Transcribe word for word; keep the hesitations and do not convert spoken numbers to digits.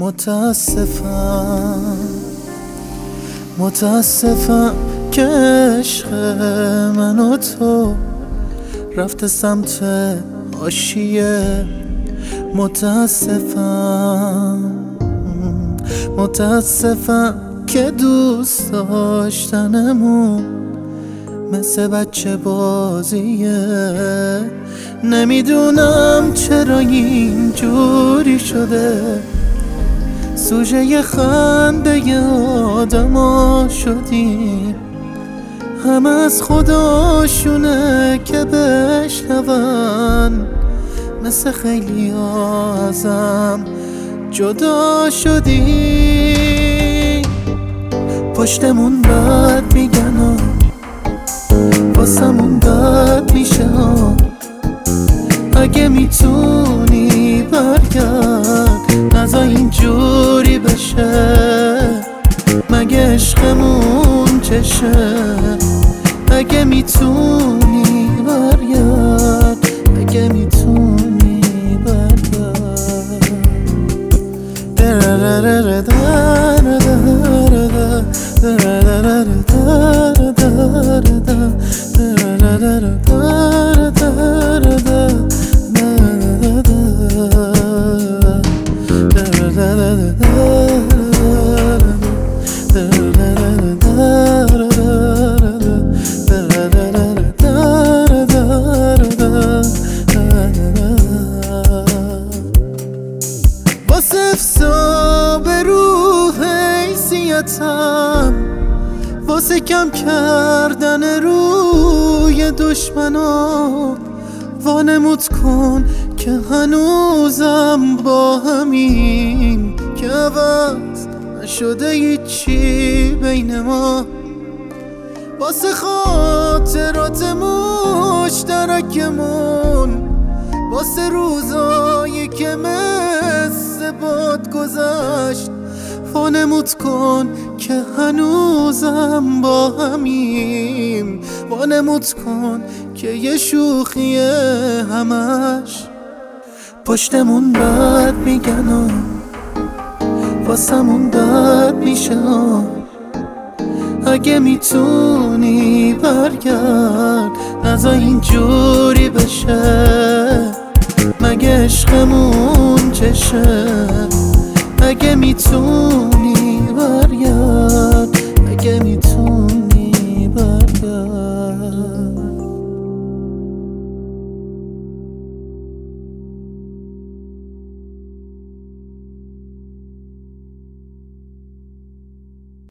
متاسفم متاسفم که عشق من و تو رفته سمت حاشیه. متاسفم متاسفم که دوست داشتنمون مثل بچه بازیه. نمیدونم چرا اینجوری شده، سوژه خنده آدما شدیم. همه از خداشونه که بشنون، مثل خیلی ازم جدا شدیم. پشتمون بد میگن و واسمون بد میشه ها. اگه میتونی برگرد، نزا اینجوری بشه. مگه عشقمون چشه؟ اگه میتونی برگرد، اگه میتونی برگرد. واسه افساب روح حیثیتم، واسه کم کردن روی دشمنا، وانمود کن که هنوزم با همین، که عوض نشده هیچی بین ما. واسه خاطرات مشترکمون، واسه روزایی که مثل باد گذشت، وانمود کن که هنوزم با همیم. وانمود کن که یه شوخیه همش. پشتمون بد میگن و واسمون بد میشه. اگه میتونی برگرد، نزا اینجوری بشه. مگه عشقمون چشه؟ اگه میتونی برگرد.